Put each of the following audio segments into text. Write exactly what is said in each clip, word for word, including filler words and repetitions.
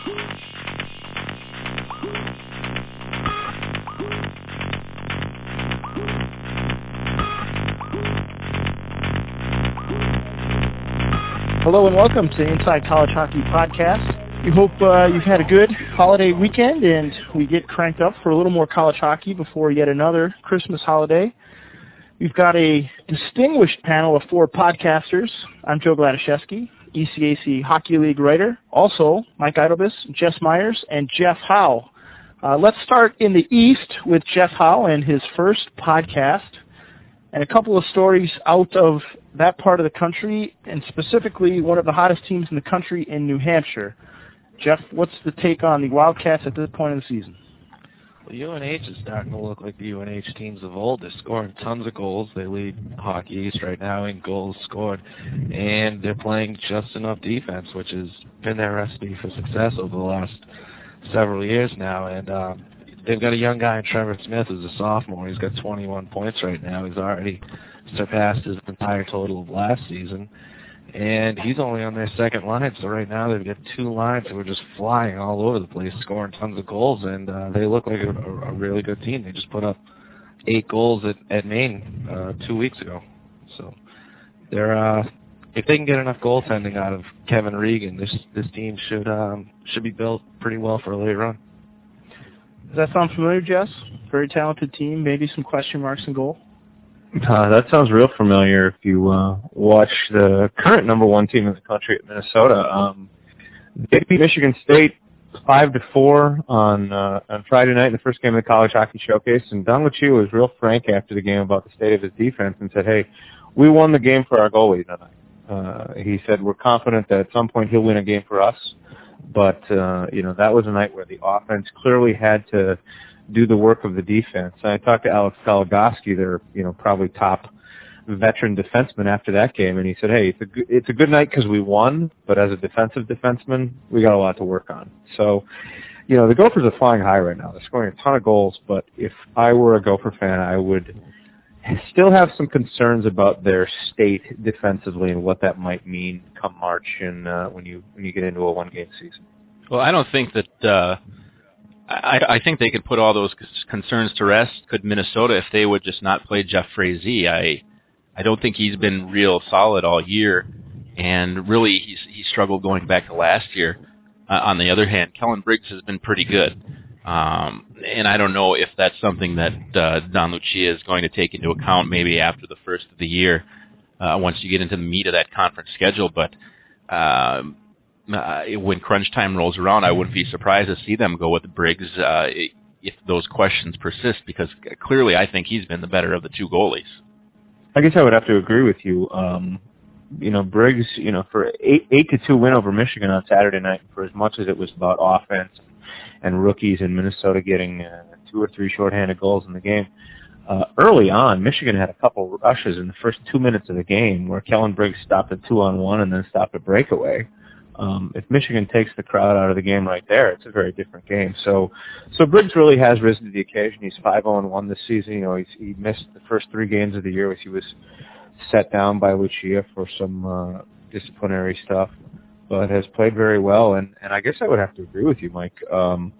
Hello and welcome to the Inside College Hockey Podcast. We hope uh, you've had a good holiday weekend and we get cranked up for a little more college hockey before yet another Christmas holiday. We've got a distinguished panel of four podcasters. I'm Joe Gladaszewski, E C A C Hockey League writer. Also, Mike Idlebus, Jess Myers, and Jeff Howe. Uh, let's start in the East with Jeff Howe and his first podcast, and a couple of stories out of that part of the country, and specifically one of the hottest teams in the country in New Hampshire. Jeff, what's the take on the Wildcats at this point of the season? Well, U N H is starting to look like the U N H teams of old. They're scoring tons of goals. They lead Hockey East right now in goals scored, and they're playing just enough defense, which has been their recipe for success over the last several years now. And um, they've got a young guy in Trevor Smith who's a sophomore. He's got twenty-one points right now. He's already surpassed his entire total of last season. And he's only on their second line, so right now they've got two lines who are just flying all over the place, scoring tons of goals, and uh, they look like a, a really good team. They just put up eight goals at, at Maine uh, two weeks ago. So they're uh, if they can get enough goaltending out of Kevin Regan, this this team should um, should be built pretty well for a late run. Does that sound familiar, Jess? Very talented team, maybe some question marks in goal? Uh, that sounds real familiar if you uh, watch the current number one team in the country at Minnesota. Um, they beat Michigan State five to four on uh, on Friday night in the first game of the College Hockey Showcase, and Don Lucia was real frank after the game about the state of his defense and said, hey, we won the game for our goalie tonight. Uh, he said, we're confident that at some point he'll win a game for us, but uh, you know that was a night where the offense clearly had to do the work of the defense. I talked to Alex Goligoski, their you know probably top veteran defenseman, after that game, and he said, "Hey, it's a good, it's a good night because we won, but as a defensive defenseman, we got a lot to work on." So, you know, the Gophers are flying high right now. They're scoring a ton of goals, but if I were a Gopher fan, I would still have some concerns about their state defensively and what that might mean come March and uh, when you when you get into a one game season. Well, I don't think that. Uh I, I think they could put all those concerns to rest. Could Minnesota, if they would just not play Jeff Frazee? I, I don't think he's been real solid all year, and really he's he struggled going back to last year. Uh, on the other hand, Kellen Briggs has been pretty good, um, and I don't know if that's something that uh, Don Lucia is going to take into account maybe after the first of the year, uh, once you get into the meat of that conference schedule. But uh, Uh, when crunch time rolls around, I wouldn't be surprised to see them go with Briggs uh, if those questions persist, because clearly I think he's been the better of the two goalies. I guess I would have to agree with you. Um, you know, Briggs, you know, for eight eight to two win over Michigan on Saturday night, for as much as it was about offense and rookies in Minnesota getting uh, two or three shorthanded goals in the game, uh, early on, Michigan had a couple rushes in the first two minutes of the game where Kellen Briggs stopped a two on one and then stopped a breakaway. Um, if Michigan takes the crowd out of the game right there, it's a very different game. So, so Briggs really has risen to the occasion. He's five oh and one this season. You know, he's, he missed the first three games of the year as he was set down by Lucia for some uh, disciplinary stuff, but has played very well. And, and I guess I would have to agree with you, Mike. Um,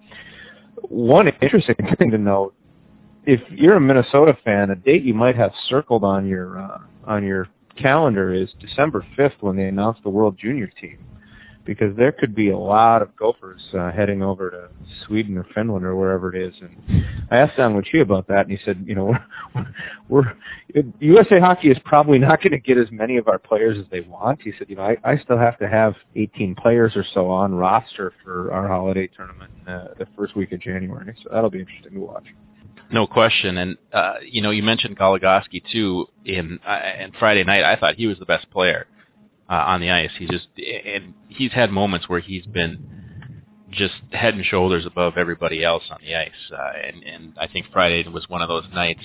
one interesting thing to note: if you're a Minnesota fan, a date you might have circled on your uh, on your calendar is December fifth, when they announce the World Junior team. Because there could be a lot of Gophers uh, heading over to Sweden or Finland or wherever it is. And I asked Don Lucia about that, and he said, you know, we're, we're U S A Hockey is probably not going to get as many of our players as they want. He said, you know, I, I still have to have eighteen players or so on roster for our holiday tournament uh, the first week of January. So that'll be interesting to watch. No question. And, uh, you know, you mentioned Goligoski, too, in, uh, in Friday night. I thought he was the best player Uh, on the ice. He just, and he's had moments where he's been just head and shoulders above everybody else on the ice, uh, and and I think Friday was one of those nights.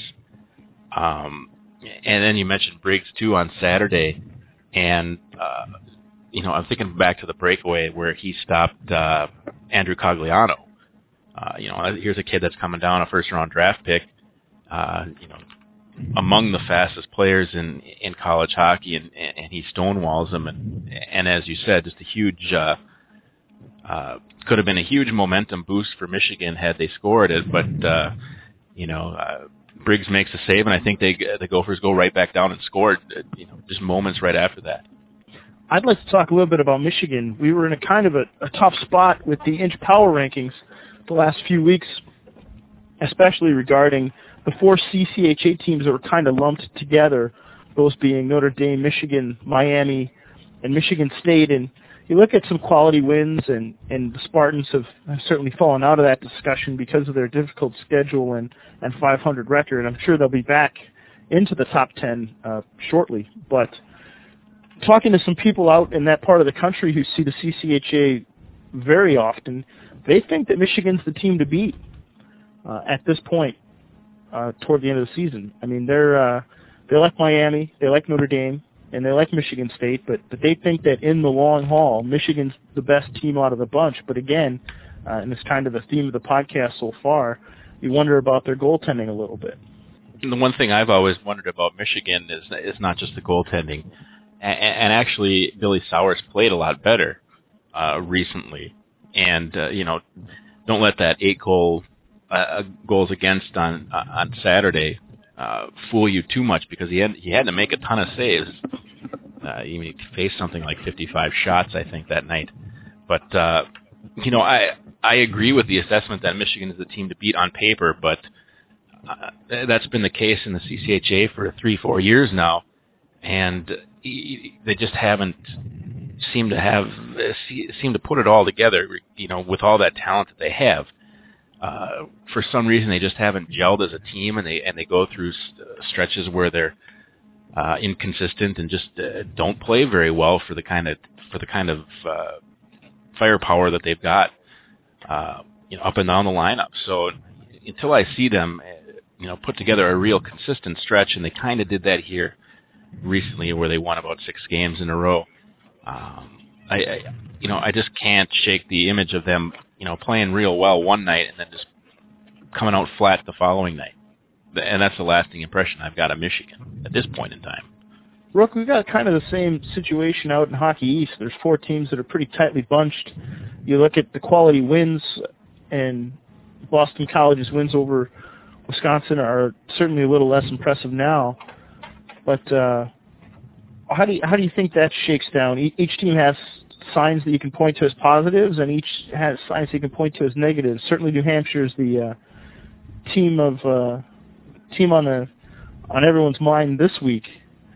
Um, and then you mentioned Briggs too on Saturday, and uh, you know I'm thinking back to the breakaway where he stopped uh, Andrew Cogliano. Uh, you know, here's a kid that's coming down, a first round draft pick. Uh, you know. among the fastest players in in college hockey, and, and he stonewalls them, and and as you said, just a huge uh, uh, could have been a huge momentum boost for Michigan had they scored it, but uh, you know, uh, Briggs makes a save, and I think they the Gophers go right back down and scored, uh, you know, just moments right after that. I'd like to talk a little bit about Michigan. We were in a kind of a, a tough spot with the inch power rankings the last few weeks, especially regarding the four C C H A teams that were kind of lumped together, those being Notre Dame, Michigan, Miami, and Michigan State. And you look at some quality wins, and, and the Spartans have, have certainly fallen out of that discussion because of their difficult schedule and, and five hundred record. I'm sure they'll be back into the top ten uh, shortly. But talking to some people out in that part of the country who see the C C H A very often, they think that Michigan's the team to beat uh, at this point uh, toward the end of the season. I mean, they're uh, they like Miami, they like Notre Dame, and they like Michigan State, but, but they think that in the long haul, Michigan's the best team out of the bunch. But again, uh, and it's kind of the theme of the podcast so far, you wonder about their goaltending a little bit. And the one thing I've always wondered about Michigan is is not just the goaltending. And, and actually, Billy Sowers played a lot better uh, recently. And, uh, you know, don't let that eight goal uh, goals against on uh, on Saturday uh, fool you too much, because he had he had to make a ton of saves. Uh, he faced something like fifty-five shots, I think, that night. But uh, you know, I I agree with the assessment that Michigan is the team to beat on paper, but uh, that's been the case in the C C H A for three, four years now, and they just haven't seemed to have seem to put it all together. You know, with all that talent that they have. Uh, for some reason, they just haven't gelled as a team, and they and they go through stretches where they're uh, inconsistent and just uh, don't play very well for the kind of for the kind of uh, firepower that they've got, uh, you know, up and down the lineup. So until I see them, you know, put together a real consistent stretch, and they kind of did that here recently, where they won about six games in a row. Um, I, I, you know, I just can't shake the image of them, you know, playing real well one night and then just coming out flat the following night. And that's the lasting impression I've got of Michigan at this point in time. Rook, we've got kind of the same situation out in Hockey East. There's four teams that are pretty tightly bunched. You look at the quality wins, and Boston College's wins over Wisconsin are certainly a little less impressive now. But uh, how do you, how do you think that shakes down? Each team has signs that you can point to as positives, and each has signs you can point to as negatives. Certainly, New Hampshire is the uh, team of uh, team on the on everyone's mind this week.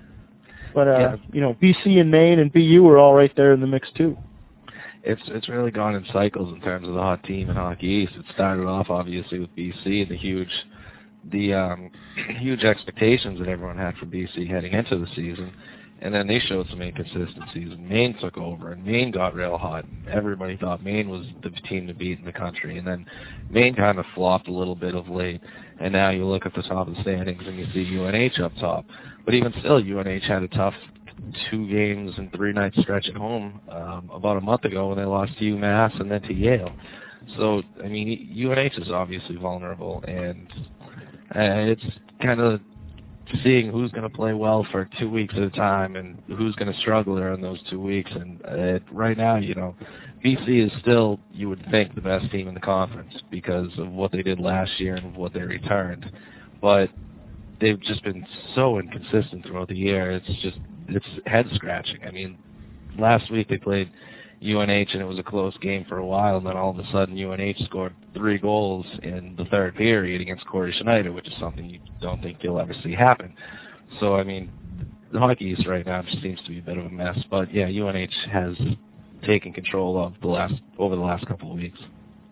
But uh, yeah. you know, B C and Maine and B U are all right there in the mix too. It's it's really gone in cycles in terms of the hot team in Hockey East. It started off obviously with B C and the huge the um, huge expectations that everyone had for B C heading into the season. And then they showed some inconsistencies, and Maine took over, and Maine got real hot. Everybody thought Maine was the team to beat in the country, and then Maine kind of flopped a little bit of late, and now you look at the top of the standings, and you see U N H up top. But even still, U N H had a tough two games and three nights stretch at home um, about a month ago when they lost to UMass and then to Yale. So, I mean, U N H is obviously vulnerable, and uh, it's kind of seeing who's going to play well for two weeks at a time and who's going to struggle during those two weeks. And uh, right now, you know, B C is still, you would think, the best team in the conference because of what they did last year and what they returned. But they've just been so inconsistent throughout the year. It's just, it's head-scratching. I mean, last week they played U N H and it was a close game for a while, and then all of a sudden U N H scored three goals in the third period against Corey Schneider, which is something you don't think you'll ever see happen. So, I mean, the Hockey East right now just seems to be a bit of a mess. But, yeah, U N H has taken control of the last over the last couple of weeks.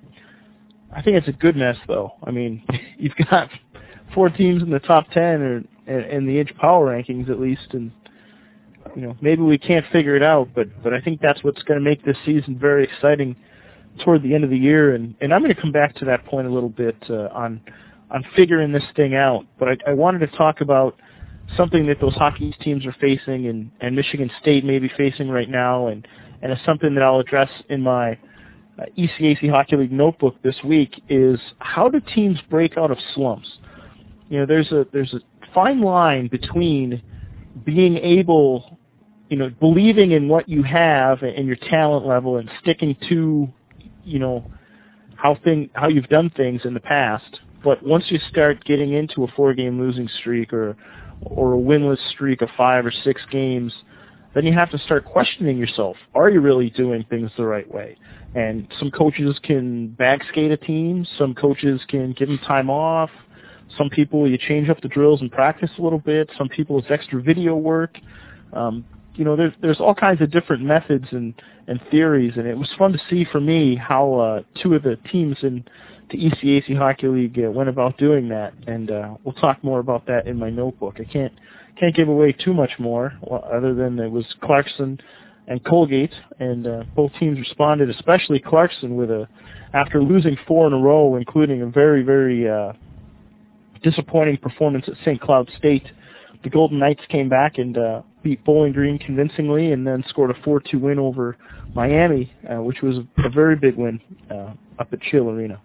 I think it's a good mess, though. I mean, you've got four teams in the top ten, or in the inch power rankings at least, and you know, maybe we can't figure it out, but, but I think that's what's going to make this season very exciting toward the end of the year. And, and I'm going to come back to that point a little bit uh, on on figuring this thing out. But I, I wanted to talk about something that those hockey teams are facing, and, and Michigan State may be facing right now, and, and it's something that I'll address in my uh, E C A C Hockey League notebook this week, is how do teams break out of slumps? You know, there's a there's a fine line between being able, you know, believing in what you have and your talent level and sticking to you know, how thing how you've done things in the past. But once you start getting into a four-game losing streak or or a winless streak of five or six games, then you have to start questioning yourself. Are you really doing things the right way? And some coaches can backskate a team. Some coaches can give them time off. Some people, you change up the drills and practice a little bit. Some people, it's extra video work. Um, you know, there's there's all kinds of different methods and, and theories, and it was fun to see for me how uh, two of the teams in the E C A C Hockey League uh, went about doing that, and uh, we'll talk more about that in my notebook. I can't can't give away too much more, other than it was Clarkson and Colgate, and uh, both teams responded, especially Clarkson, with a after losing four in a row, including a very, very uh, disappointing performance at Saint Cloud State. The Golden Knights came back and uh, beat Bowling Green convincingly, and then scored a four two win over Miami, uh, which was a very big win uh, up at Chill Arena.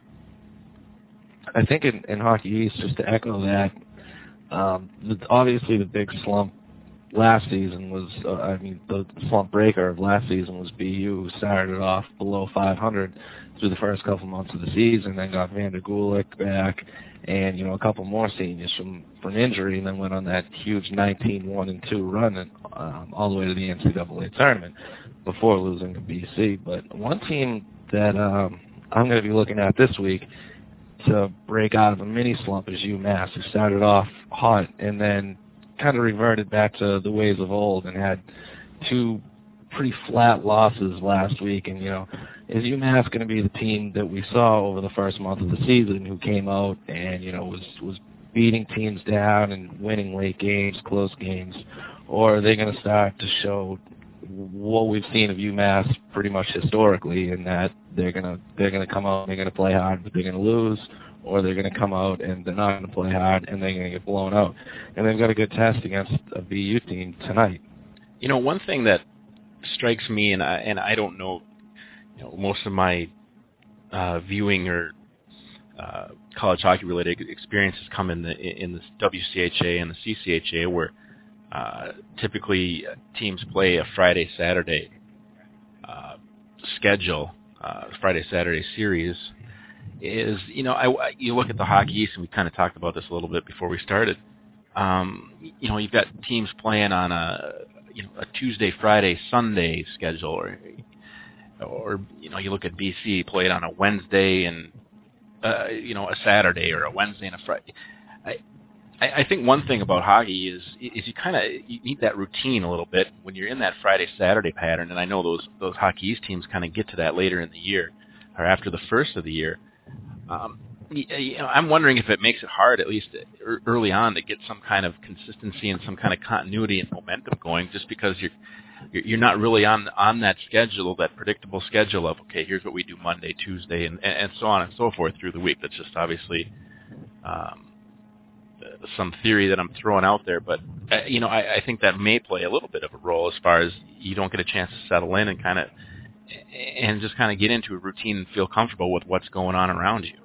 I think in, in Hockey East, just to echo that, um, the, obviously the big slump last season was, uh, I mean, the slump breaker of last season was B U, who started off below five hundred through the first couple months of the season, then got Vander Gulick back, and, you know, a couple more seniors from, from injury, and then went on that huge nineteen one and two run and, um, all the way to the N C double A tournament before losing to B C. But one team that um, I'm going to be looking at this week to break out of a mini slump is UMass, who started off hot and then kind of reverted back to the ways of old and had two pretty flat losses last week. And, you know, is UMass going to be the team that we saw over the first month of the season, who came out and, you know, was, was beating teams down and winning late games, close games, or are they going to start to show what we've seen of UMass pretty much historically, in that they're going to they're going to come out and they're going to play hard, but they're going to lose, or they're going to come out and they're not going to play hard and they're going to get blown out. And they've got a good test against a B U team tonight. You know, one thing that strikes me, and I, and I don't know, you know, most of my uh, viewing or uh, college hockey related experiences come in the in the W C H A and the C C H A, where uh, typically teams play a Friday Saturday uh, schedule, uh, Friday Saturday series. Is, you know, I, you look at the Hockey East, and we kind of talked about this a little bit before we started. Um, you know, you've got teams playing on a, you know, a Tuesday, Friday, Sunday schedule, or, or you know, you look at B C, played on a Wednesday and, uh, you know, a Saturday, or a Wednesday and a Friday. I, I think one thing about hockey is is you kind of you need that routine a little bit when you're in that Friday Saturday pattern, and I know those those Hockey East teams kind of get to that later in the year, or after the first of the year. Um, you know, I'm wondering if it makes it hard, at least early on, to get some kind of consistency and some kind of continuity and momentum going, just because you're you're not really on on that schedule, that predictable schedule of, okay, here's what we do Monday, Tuesday, and and so on and so forth through the week. That's just obviously um, some theory that I'm throwing out there, but uh, you know, I, I think that may play a little bit of a role as far as you don't get a chance to settle in and kind of and just kind of get into a routine and feel comfortable with what's going on around you.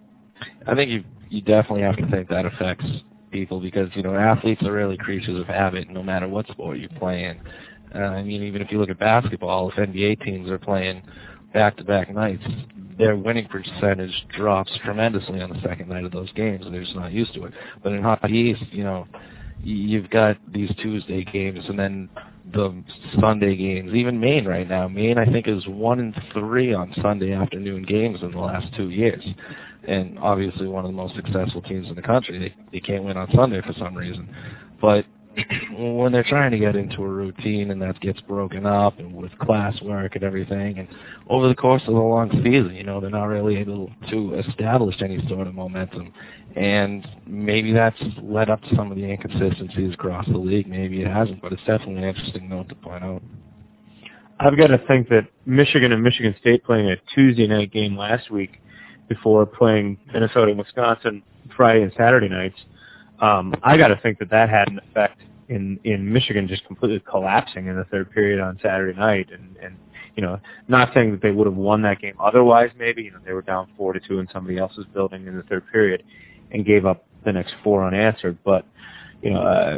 I think you you definitely have to think that affects people, because, you know, athletes are really creatures of habit no matter what sport you play in. Uh, I mean, even if you look at basketball, if N B A teams are playing back-to-back nights, their winning percentage drops tremendously on the second night of those games, and they're just not used to it. But in Hockey East, you know, you've got these Tuesday games and then the Sunday games. Even Maine right now, Maine I think is one and three on Sunday afternoon games in the last two years, and obviously one of the most successful teams in the country. They, they can't win on Sunday for some reason, but when they're trying to get into a routine and that gets broken up, and with classwork and everything, and over the course of a long season, you know, they're not really able to establish any sort of momentum. And maybe that's led up to some of the inconsistencies across the league. Maybe it hasn't, but it's definitely an interesting note to point out. I've got to think that Michigan and Michigan State playing a Tuesday night game last week before playing Minnesota and Wisconsin Friday and Saturday nights, Um, I got to think that that had an effect in, in Michigan just completely collapsing in the third period on Saturday night, and, and you know, not saying that they would have won that game otherwise. Maybe, you know, they were down four to two in somebody else's building in the third period and gave up the next four unanswered. But you know, uh,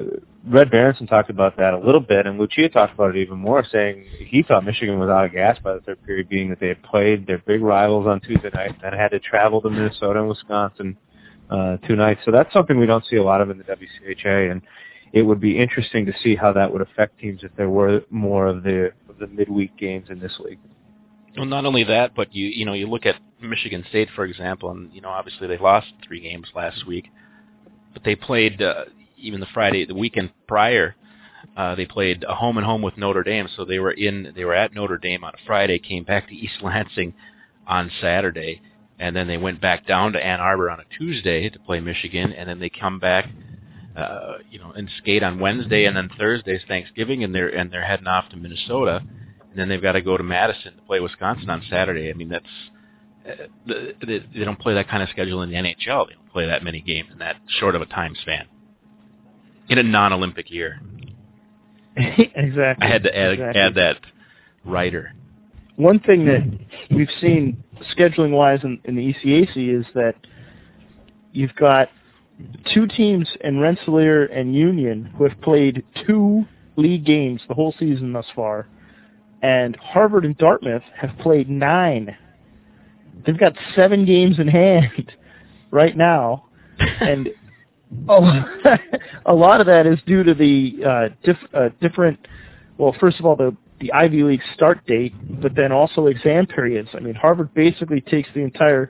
Red Berenson talked about that a little bit, and Lucia talked about it even more, saying he thought Michigan was out of gas by the third period, being that they had played their big rivals on Tuesday night and then had to travel to Minnesota and Wisconsin uh, two nights. So that's something we don't see a lot of in the W C H A, and it would be interesting to see how that would affect teams if there were more of the of the midweek games in this league. Well, not only that, but you you know you look at Michigan State, for example, and you know obviously they lost three games last week, but they played uh, even the Friday, the weekend prior, uh, they played a home and home with Notre Dame. So they were in they were at Notre Dame on a Friday, came back to East Lansing on Saturday, and then they went back down to Ann Arbor on a Tuesday to play Michigan, and then they come back, uh, you know, and skate on Wednesday, and then Thursday's Thanksgiving, and they're and they're heading off to Minnesota. And then they've got to go to Madison to play Wisconsin on Saturday. I mean, that's uh, they, they don't play that kind of schedule in the N H L. They don't play that many games in that short of a time span in a non-Olympic year. Exactly. I had to add, exactly. add that rider. One thing that we've seen scheduling-wise in, in the E C A C is that you've got two teams in Rensselaer and Union who have played two league games the whole season thus far. And Harvard and Dartmouth have played nine. They've got seven games in hand right now, and oh, a lot of that is due to the uh, diff, uh, different. Well, first of all, the the Ivy League start date, but then also exam periods. I mean, Harvard basically takes the entire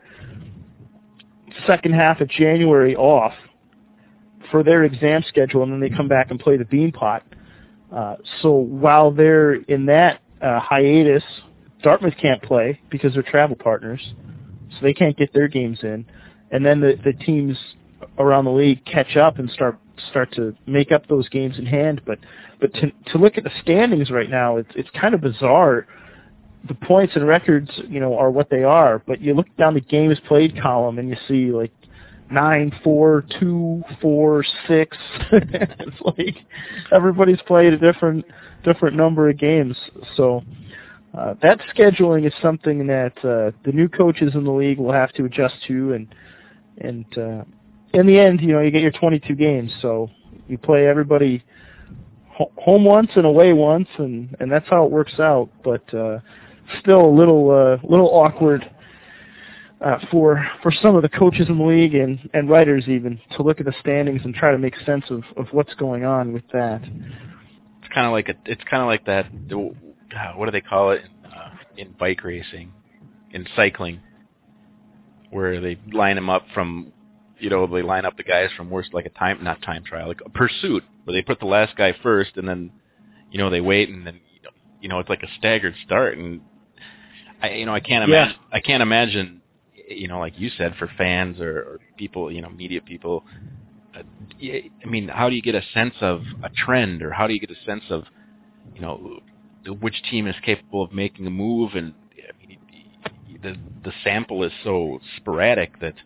second half of January off for their exam schedule, and then they come back and play the Beanpot. Uh, so while they're in that Uh, hiatus, Dartmouth can't play because they're travel partners, so they can't get their games in. And then the, the teams around the league catch up and start start to make up those games in hand. But but to to look at the standings right now, it's it's kind of bizarre. The points and records, you know, are what they are. But you look down the games played column and you see like nine, four, two, four, six. It's like everybody's played a different different number of games. So uh, that scheduling is something that uh, the new coaches in the league will have to adjust to. And and uh, in the end, you know, you get your twenty-two games. So you play everybody ho- home once and away once, and, and that's how it works out. But uh, still a little uh, little awkward Uh, for for some of the coaches in the league and, and writers even to look at the standings and try to make sense of, of what's going on with that. It's kind of like a, it's kind of like that. God, what do they call it in, uh, in bike racing, in cycling, where they line them up from, you know, they line up the guys from worst, like a time, not time trial, like a pursuit, where they put the last guy first, and then, you know, they wait, and then, you know, it's like a staggered start, and I, you know, I can't imagine, yeah. I can't imagine. You know, like you said, for fans or, or people, you know, media people, uh, I mean, how do you get a sense of a trend, or how do you get a sense of, you know, which team is capable of making a move? And I mean, the the sample is so sporadic that,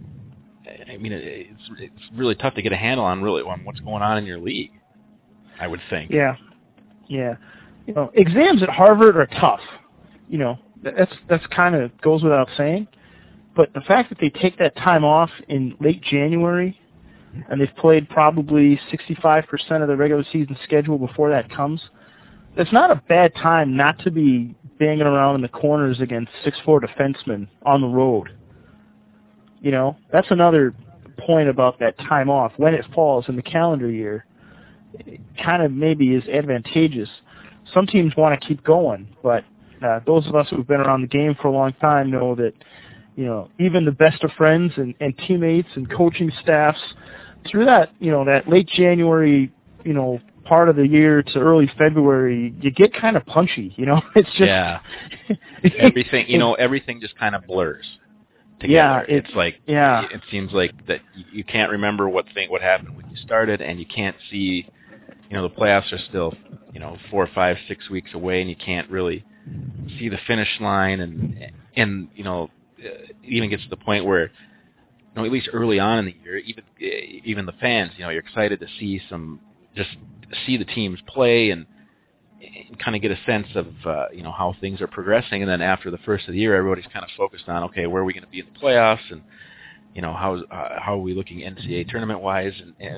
I mean, it's it's really tough to get a handle on really on what's going on in your league, I would think. Yeah, yeah. You know, exams at Harvard are tough. You know, that's that's kind of goes without saying. But the fact that they take that time off in late January, and they've played probably sixty-five percent of the regular season schedule before that comes, it's not a bad time not to be banging around in the corners against six foot four defensemen on the road. You know, that's another point about that time off. When it falls in the calendar year, it kind of maybe is advantageous. Some teams want to keep going, but uh, those of us who've been around the game for a long time know that, you know, even the best of friends and, and teammates and coaching staffs, through that, you know, that late January, you know, part of the year to early February, you get kind of punchy, you know? It's just... Yeah. Everything, you know, everything just kind of blurs together. Yeah. It, it's like, yeah. it seems like that you can't remember what thing, what happened when you started, and you can't see, you know, the playoffs are still, you know, four, five, six weeks away, and you can't really see the finish line, and, and you know, it even gets to the point where, you know, at least early on in the year, even even the fans, you know, you're excited to see some, just see the teams play and, and kind of get a sense of, uh, you know, how things are progressing. And then after the first of the year, everybody's kind of focused on, okay, where are we going to be in the playoffs, and, you know, how uh, how are we looking N C A A tournament wise, and, and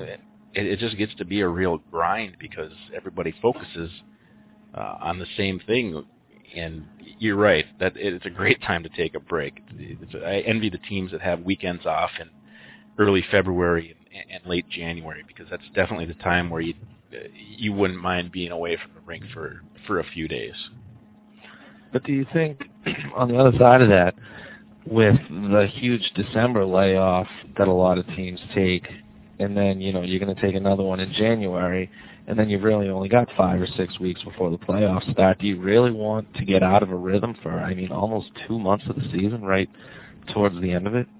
it, it just gets to be a real grind because everybody focuses uh, on the same thing. And you're right that it's a great time to take a break. It's, I envy the teams that have weekends off in early February and, and late January because that's definitely the time where you you wouldn't mind being away from the rink for, for a few days. But do you think, on the other side of that, with the huge December layoff that a lot of teams take, and then, you know, you're going to take another one in January, and then you've really only got five or six weeks before the playoffs start, do you really want to get out of a rhythm for, I mean, almost two months of the season right towards the end of it?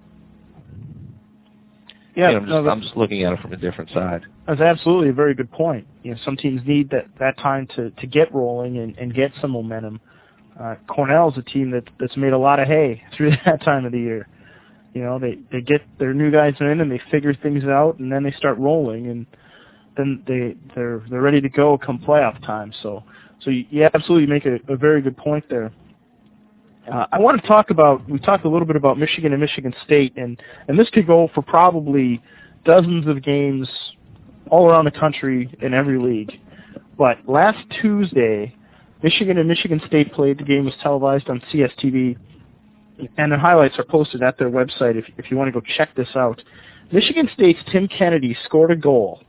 Yeah, you know, I'm, just, no, I'm just looking at it from a different side. That's absolutely a very good point. You know, some teams need that, that time to, to get rolling and, and get some momentum. Uh, Cornell's a team that that's made a lot of hay through that time of the year. You know, they, they get their new guys in and they figure things out, and then they start rolling, and then they they're they're ready to go come playoff time. So so you, you absolutely make a, a very good point there. Uh, I want to talk about, we talked a little bit about Michigan and Michigan State, and, and this could go for probably dozens of games all around the country in every league. But last Tuesday, Michigan and Michigan State played. The game was televised on C S T V, and the highlights are posted at their website if, if you want to go check this out. Michigan State's Tim Kennedy scored a goal.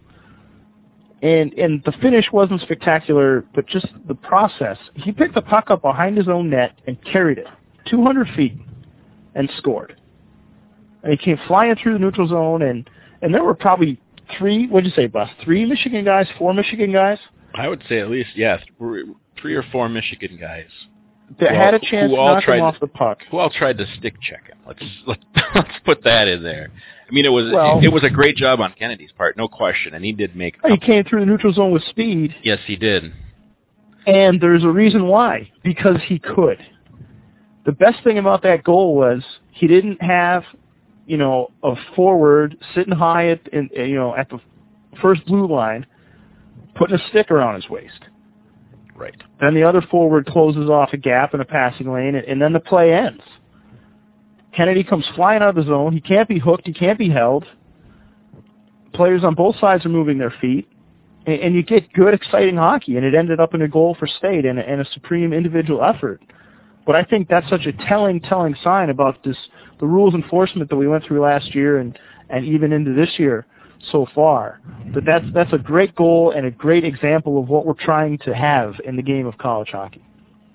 And and the finish wasn't spectacular, but just the process. He picked the puck up behind his own net and carried it two hundred feet and scored. And he came flying through the neutral zone, and, and there were probably three, what did you say, Bus? Three Michigan guys, four Michigan guys? I would say at least, yeah, three or four Michigan guys. That who had all, a chance to knock him off the puck. Who all tried to stick check him. Let's, let's, let's put that in there. I mean, it was well, it, it was a great job on Kennedy's part, no question, and he did make He came through the neutral zone with speed. Yes, he did. And there's a reason why. Because he could. The best thing about that goal was he didn't have, you know, a forward sitting high at, in, you know, at the first blue line, putting a stick around his waist. Right. Then the other forward closes off a gap in a passing lane, and, and then the play ends. Kennedy comes flying out of the zone. He can't be hooked. He can't be held. Players on both sides are moving their feet, and, and you get good, exciting hockey, and it ended up in a goal for State and a, and a supreme individual effort. But I think that's such a telling, telling sign about this, the rules enforcement that we went through last year and, and even into this year so far. But that's that's a great goal and a great example of what we're trying to have in the game of college hockey.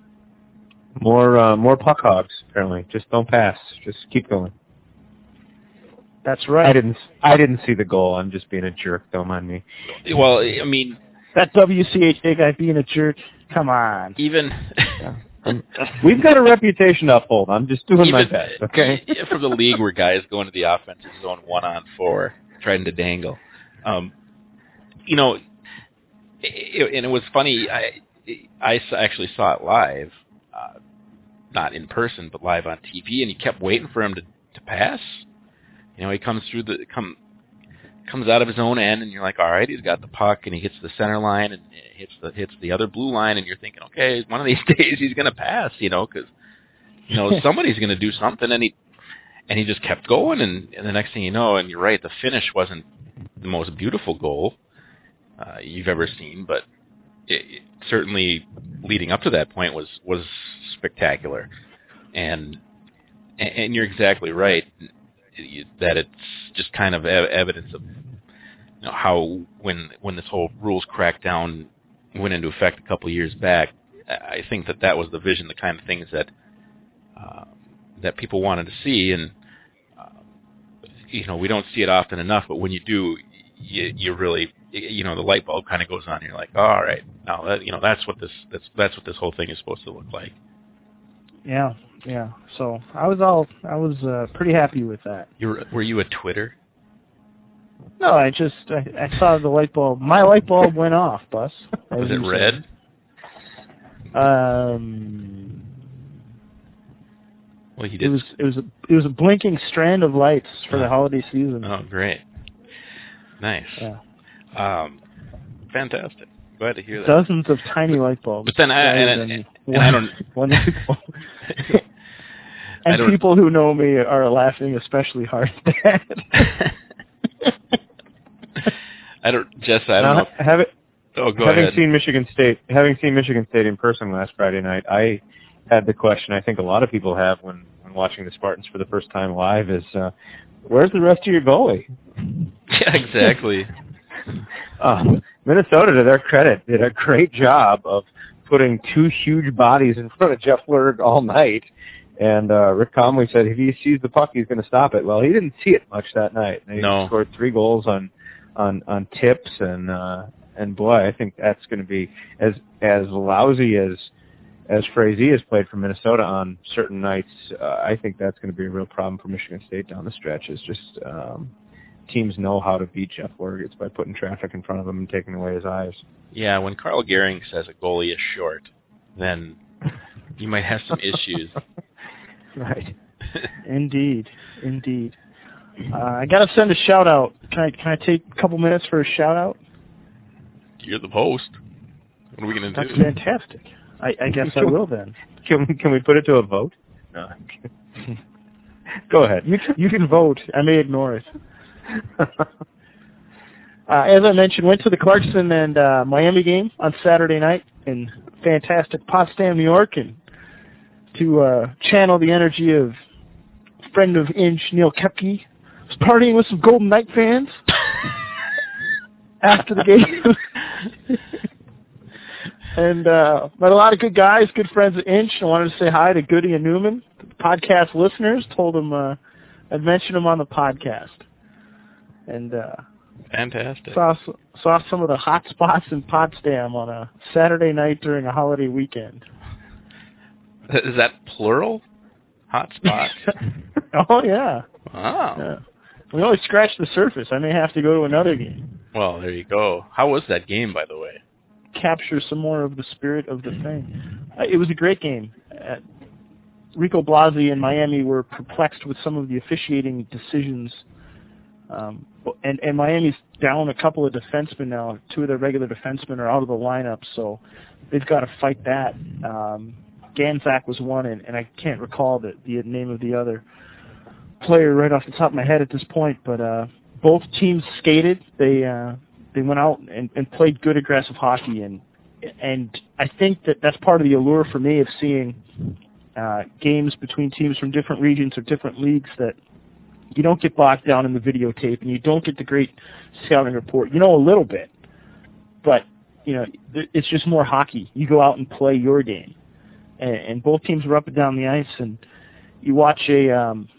More uh, more puck hogs, apparently. Just don't pass. Just keep going. That's right. I didn't I didn't see the goal. I'm just being a jerk. Don't mind me. Well, I mean, that W C H A guy being a jerk. Come on. Even we've got a reputation to uphold. I'm just doing even, my best. Okay. From the league where guys go into the offensive zone one on four, trying to dangle. Um, you know, it, and it was funny. I I actually saw it live. Uh, not in person, but live on T V, and he kept waiting for him to, to pass. You know, he comes through the come comes out of his own end, and you're like, all right, he's got the puck, and he hits the center line, and hits the hits the other blue line, and you're thinking, okay, one of these days he's going to pass, you know, because you know somebody's going to do something, and he and he just kept going, and, and the next thing you know, and you're right, the finish wasn't the most beautiful goal uh, you've ever seen, but it, it certainly leading up to that point was was spectacular, and and you're exactly right that it's just kind of evidence of you know how when when this whole rules crackdown went into effect a couple of years back, I think that that was the vision, the kind of things that uh, that people wanted to see, and uh, you know we don't see it often enough, but when you do, you, you really you know the light bulb kind of goes on. And you're like, oh, all right, now that, you know that's what this that's that's what this whole thing is supposed to look like. Yeah, yeah. So I was all I was uh, pretty happy with that. You were, were you a Twitter? No, I just I, I saw the light bulb. My light bulb went off, Bus. Was it red? Um. Well, you did. It was it was a it was a blinking strand of lights for the holiday season. Oh, great! Nice. Yeah. Um, fantastic. Glad to hear that. Dozens of tiny light bulbs. But then I and, and, and one, I don't. One light bulb. And I don't, people who know me are laughing especially hard at that. I don't, Jess. I don't now, know. Have it. Oh, go having ahead. seen Michigan State, having seen Michigan State in person last Friday night, I had the question I think a lot of people have when, when watching the Spartans for the first time live: is uh, where's the rest of your goalie? Yeah, exactly. um, Minnesota, to their credit, did a great job of putting two huge bodies in front of Jeff Lurg all night. And uh, Rick Comley said if he sees the puck, he's going to stop it. Well, he didn't see it much that night. He no. scored three goals on on, on tips, and uh, and boy, I think that's going to be as as lousy as as Frazee has played for Minnesota on certain nights. Uh, I think that's going to be a real problem for Michigan State down the stretch. Is just um, teams know how to beat Jeff Lurg. It's by putting traffic in front of him and taking away his eyes. Yeah, when Carl Gehring says a goalie is short, then you might have some issues. Right. Indeed. Indeed. Uh, I got to send a shout-out. Can I, can I take a couple minutes for a shout-out? You're the host. What are we going to do? That's fantastic. I, I guess I will then. Can we, can we put it to a vote? No. Go ahead. You can, you can vote. I may ignore it. uh, as I mentioned, went to the Clarkson and uh, Miami game on Saturday night in fantastic Potsdam, New York, and to uh, channel the energy of friend of Inch, Neil Koepke, was partying with some Golden Knight fans after the game. And uh, met a lot of good guys, good friends at Inch. I wanted to say hi to Goody and Newman, the podcast listeners. Told them uh, I'd mention them on the podcast. And uh, fantastic. Saw, saw some of the hot spots in Potsdam on a Saturday night during a holiday weekend. Is that plural? Hot spots? Oh, yeah. Wow. Yeah. We only scratched the surface. I may have to go to another game. Well, there you go. How was that game, by the way? Capture some more of the spirit of the thing. Uh, it was a great game. Uh, Rico Blasi and Miami were perplexed with some of the officiating decisions. Um, and, and Miami's down a couple of defensemen now. Two of their regular defensemen are out of the lineup, so they've got to fight that. Um, Ganzak was one, and, and I can't recall the, the name of the other player right off the top of my head at this point, but uh, both teams skated. They uh, they went out and, and played good aggressive hockey, and and I think that that's part of the allure for me of seeing uh, games between teams from different regions or different leagues, that you don't get bogged down in the videotape and you don't get the great scouting report. You know a little bit, but you know it's just more hockey. You go out and play your game, and, and both teams were up and down the ice, and you watch a um,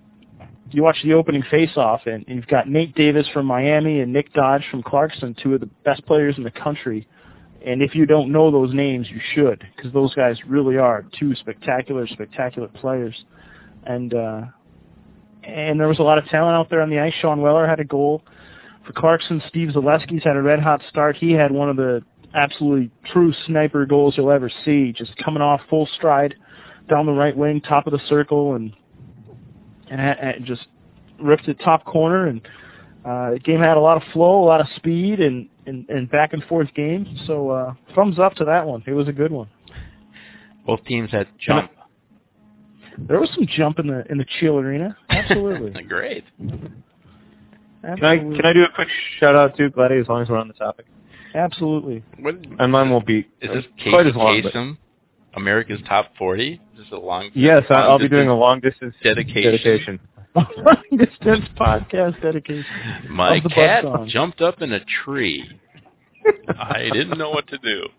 you watch the opening face-off, and, and you've got Nate Davis from Miami and Nick Dodge from Clarkson, two of the best players in the country. And if you don't know those names, you should, because those guys really are two spectacular, spectacular players. And uh, and there was a lot of talent out there on the ice. Sean Weller had a goal for Clarkson. Steve Zaleski's had a red-hot start. He had one of the absolutely true sniper goals you'll ever see, just coming off full stride down the right wing, top of the circle, and and, and just ripped it top corner. And uh, the game had a lot of flow, a lot of speed, and, and, and back and forth game. So uh, thumbs up to that one. It was a good one. Both teams had jump. There was some jump in the in the Chill Arena. Absolutely. Great. Absolutely. Can I can I do a quick shout out too, Gladys, as long as we're on the topic? Absolutely. What, and mine won't be is this quite Casey as long. Kasem, America's Top forty? Is this a long? Yes, long I'll be doing a long distance dedication. dedication. Long distance podcast dedication. My cat jumped up in a tree. I didn't know what to do.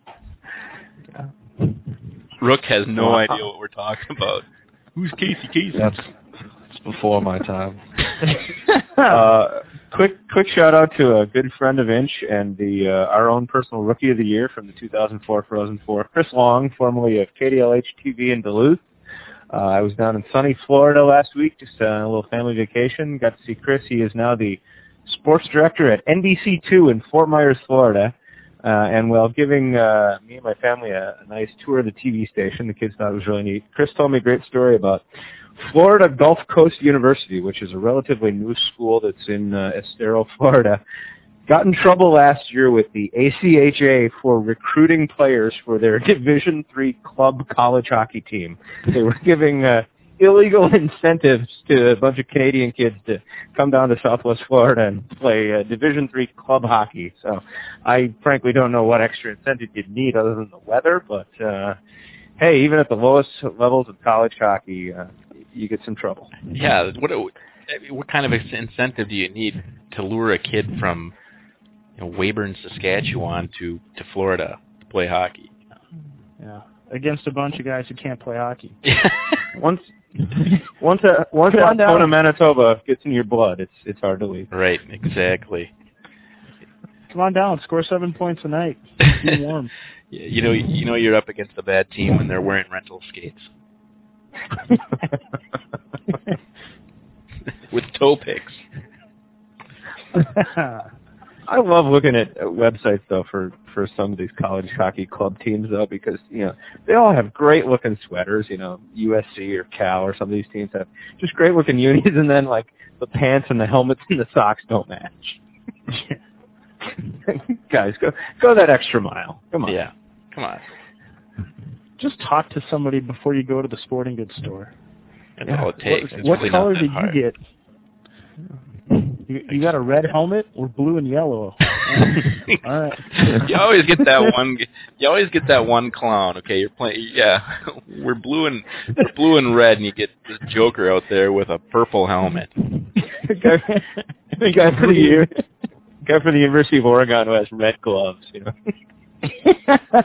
Rook has no idea what we're talking about. Who's Casey Kasem? That's, that's before my time. uh, quick, quick shout out to a good friend of Inch and the uh, our own personal Rookie of the Year from the two thousand four Frozen Four, Chris Long, formerly of K D L H T V in Duluth. Uh, I was down in sunny Florida last week, just uh, a little family vacation. Got to see Chris. He is now the sports director at N B C two in Fort Myers, Florida. Uh, and while giving uh, me and my family a, a nice tour of the T V station, the kids thought it was really neat. Chris told me a great story about Florida Gulf Coast University, which is a relatively new school that's in uh, Estero, Florida. Got in trouble last year with the A C H A for recruiting players for their Division three club college hockey team. They were giving uh, illegal incentives to a bunch of Canadian kids to come down to Southwest Florida and play uh, Division three club hockey. So I frankly don't know what extra incentive you'd need other than the weather, but uh, hey, even at the lowest levels of college hockey, uh, you get some trouble. Yeah, what what kind of incentive do you need to lure a kid from you know, Weyburn, Saskatchewan to, to Florida to play hockey? Yeah, against a bunch of guys who can't play hockey. once once a, once Alpona, Manitoba gets in your blood, it's it's hard to leave. Right, exactly. Come on down, score seven points a night. Be warm. You know, you know you're up against a bad team when they're wearing rental skates. With toe picks. I love looking at websites though for, for some of these college hockey club teams though, because you know they all have great looking sweaters. You know, U S C or Cal or some of these teams have just great looking unis, and then like the pants and the helmets and the socks don't match. Guys, go go that extra mile. Come on. Yeah, come on. Just talk to somebody before you go to the sporting goods store. That's Yeah. all it takes. What, It's what really color not that did hard. you get? You, you got a red helmet or blue and yellow? All right. You always get that one. You always get that one clown. Okay, you're playing. Yeah, we're blue and we're blue and red, and you get this joker out there with a purple helmet. the guy, the guy for the guy for the University of Oregon who has red gloves. You know.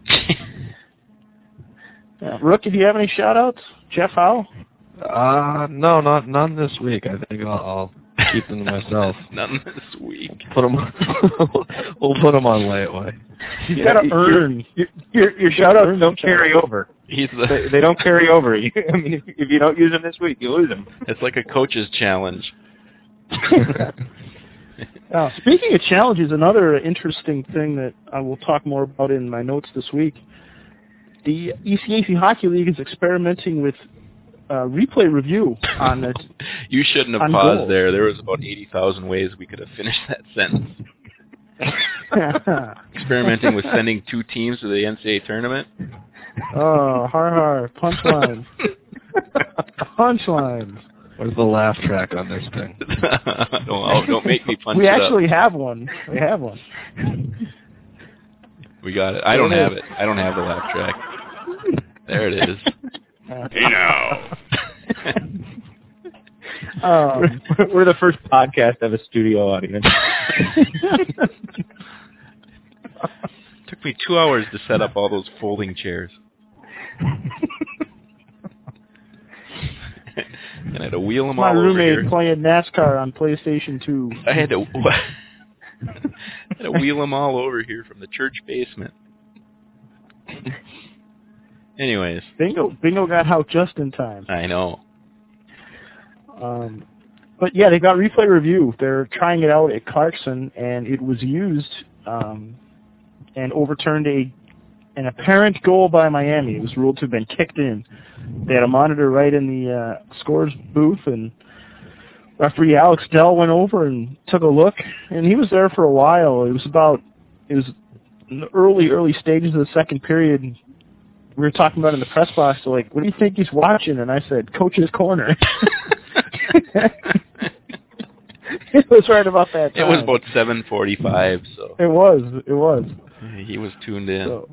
Yeah. Rookie, do you have any shout-outs? Jeff Howe? Uh, no, not none this week. I think I'll, I'll keep them to myself. None this week. Put them. We'll put them on layaway. You got to earn. Your, your, your shout-outs don't carry over. He's the. They, they don't carry over. I mean, if, if you don't use them this week, you lose them. It's like a coach's challenge. Now, speaking of challenges, another interesting thing that I will talk more about in my notes this week, the E C A C Hockey League is experimenting with uh, replay review on it. You shouldn't have on paused goal. there. There was about eighty thousand ways we could have finished that sentence. Experimenting with sending two teams to the N C A A tournament. Oh, har har, punchline. Punchline. Where's the laugh track on this thing? don't, oh, don't make me punch We it actually up. have one. We have one. We got it. I don't have it. I don't have the laugh track. There it is. Hey now. Um, we're, we're the first podcast to have a studio audience. Took me two hours to set up all those folding chairs. And I had to wheel them my all over roommate here. playing NASCAR on PlayStation two. I had to, I had to wheel them all over here from the church basement. Anyways. Bingo, Bingo got out just in time. I know. Um, but yeah, they got replay review. They're trying it out at Clarkson, and it was used um, and overturned a an apparent goal by Miami. It was ruled to have been kicked in. They had a monitor right in the uh, scores booth, and referee Alex Dell went over and took a look, and he was there for a while. It was about, it was in the early, early stages of the second period. We were talking about it in the press box, so like, what do you think he's watching? And I said, Coach's Corner. It was right about that time. It was about seven forty-five, so. It was, it was. He was tuned in. So,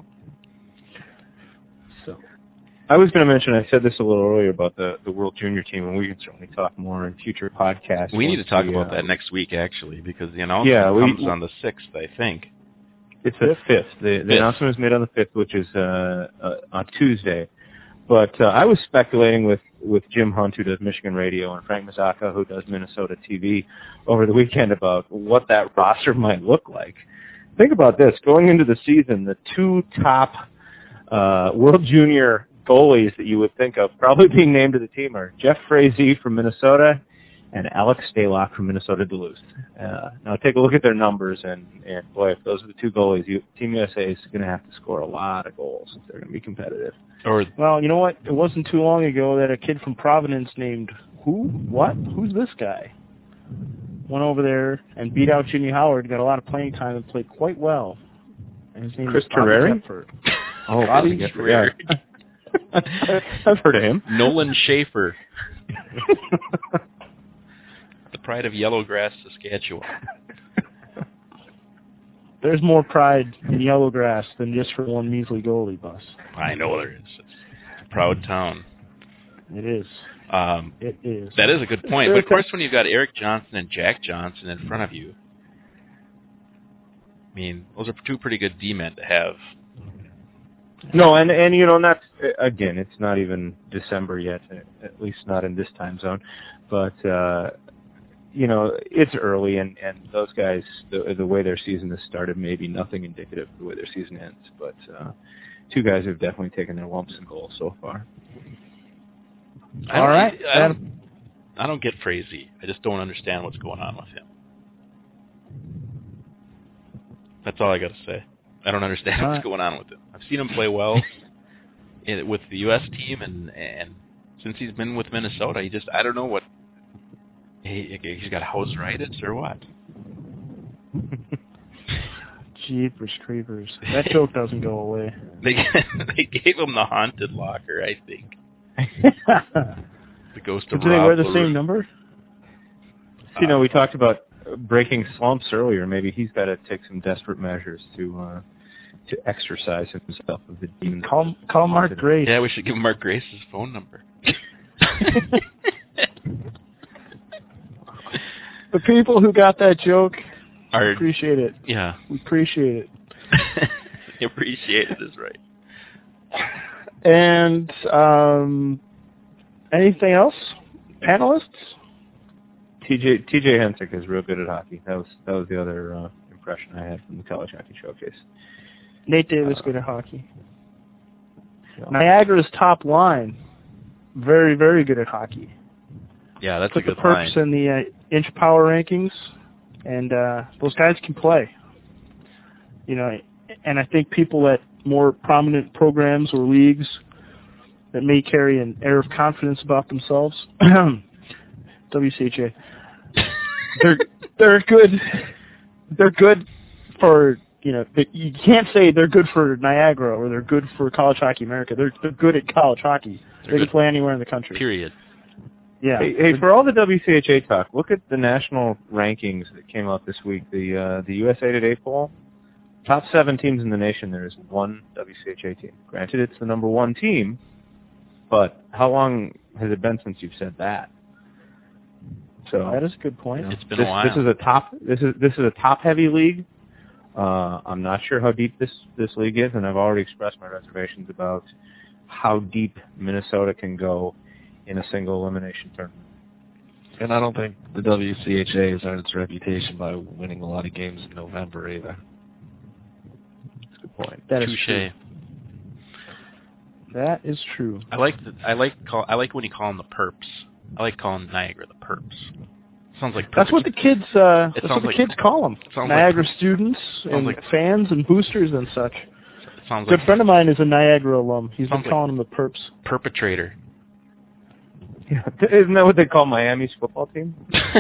so. I was going to mention, I said this a little earlier about the, the World Junior team, and we can certainly talk more in future podcasts. We need to talk we, about uh, that next week, actually, because the announcement Yeah, we- comes on the sixth, I think. It's the fifth. The, the Fifth. announcement was made on the fifth, which is uh, uh, on Tuesday. But uh, I was speculating with, with Jim Hunt, who does Michigan Radio, and Frank Mazzocca, who does Minnesota T V, over the weekend about what that roster might look like. Think about this. Going into the season, the two top uh, World Junior goalies that you would think of probably being named to the team are Jeff Frazee from Minnesota and Alex Stalock from Minnesota Duluth. Uh, now take a look at their numbers, and, and boy, if those are the two goalies, you, Team U S A is going to have to score a lot of goals if they're going to be competitive. Or Well, you know what? It wasn't too long ago that a kid from Providence named who? What? Who's this guy? Went over there and beat out Jimmy Howard, got a lot of playing time, and played quite well. And his name Chris is Bobby Terreri? Tepford. Oh, Bobby yeah. Terreri. I've heard of him. Nolan Schaefer. The pride of Yellowgrass, Saskatchewan. There's more pride in Yellowgrass than just for one measly goalie, Bus. I know there is. It's a proud town. It is. Um, it is. That is a good point. But of course, when you've got Eric Johnson and Jack Johnson in front of you, I mean, those are two pretty good D-men to have. No, and, and you know, and that's, again, it's not even December yet, at least not in this time zone. But, uh, you know, it's early, and, and those guys, the, the way their season has started, maybe nothing indicative of the way their season ends. But uh, two guys have definitely taken their lumps and goals so far. All right. I don't, I don't get Frazee. I just don't understand what's going on with him. That's all I got to say. I don't understand all what's right. going on with him. I've seen him play well in, with the U S team, and, and since he's been with Minnesota, he just, I don't know what, he, he's got houseitis or what. Jeepers creepers. That joke doesn't go away. They they gave him the haunted locker, I think. The ghost of Do they wear the same number? So, you know, we talked about breaking slumps earlier. Maybe he's got to take some desperate measures to uh, to exercise himself of the demon. Call call Mark Grace. Yeah, we should give Mark Grace his phone number. The people who got that joke Are, appreciate it. Yeah. We appreciate it. Appreciate it is right. And um, anything else? Panelists? T J T J Hensick is real good at hockey. That was that was the other uh, impression I had from the College Hockey Showcase. Nate Davis uh, good at hockey. Yeah. Niagara's top line, very very good at hockey. Yeah, that's Put a good the Perps line. in the uh, inch power rankings, and uh, those guys can play. You know, and I think people at more prominent programs or leagues that may carry an air of confidence about themselves. W C H A. They're they're good. They're good for, you know, you can't say they're good for Niagara or they're good for College Hockey America. They're they're good at college hockey. They're they can play anywhere in the country. Period. Yeah. Hey, hey, for all the W C H A talk, look at the national rankings that came out this week. The uh, the U S A Today poll. Top seven teams in the nation. There is one W C H A team. Granted, it's the number one team, but how long has it been since you've said that? So that is a good point. You know, it's been this, a while. This is a top. This is this is a top heavy league. Uh, I'm not sure how deep this this league is, and I've already expressed my reservations about how deep Minnesota can go in a single elimination tournament. And I don't think the W C H A has earned its reputation by winning a lot of games in November either. That's a good point. That is Touché. true. That is true. I like the, I like call I like when you call them the Perps. I like calling Niagara the Perps. Sounds like That's what the kids. Uh, It that's what sounds the like- kids call them. sounds Niagara like- students and like- fans and boosters and such. It sounds A good like friend of mine is a Niagara alum. He's been Sounds like- calling them the Perps. perpetrator. Yeah, isn't that what they call Miami's football team?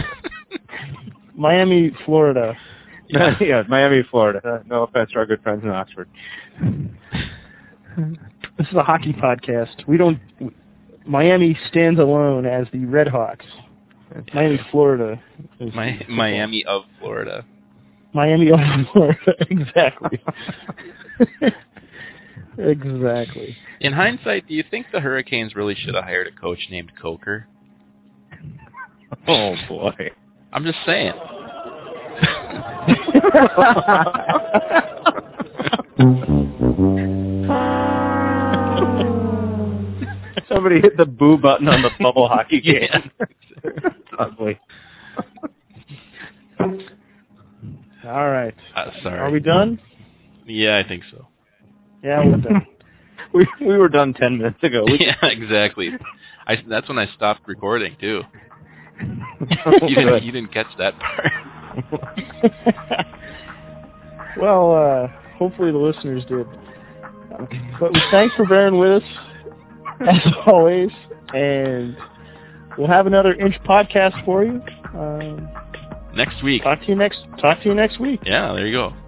Miami, Florida. Yeah, yeah Miami, Florida. Uh, no offense to our good friends in Oxford. This is a hockey podcast. We don't. Miami stands alone as the Red Hawks. Miami, Florida. Is Mi- Miami of Florida. Miami of Florida. Exactly. Exactly. In hindsight, do you think the Hurricanes really should have hired a coach named Coker? Oh boy. I'm just saying. Somebody hit the boo button on the bubble hockey game. Yeah. Ugly. All right. Uh, sorry. Are we done? Yeah, I think so. Yeah, we're done. We we were done ten minutes ago. We, Yeah, exactly. I, that's when I stopped recording too. Oh, You didn't, good. you didn't catch that part. Well, uh, hopefully the listeners did. But thanks for bearing with us, as always. And we'll have another Inch podcast for you. Um, Next week. talk to you next. Talk to you next week. Yeah, there you go.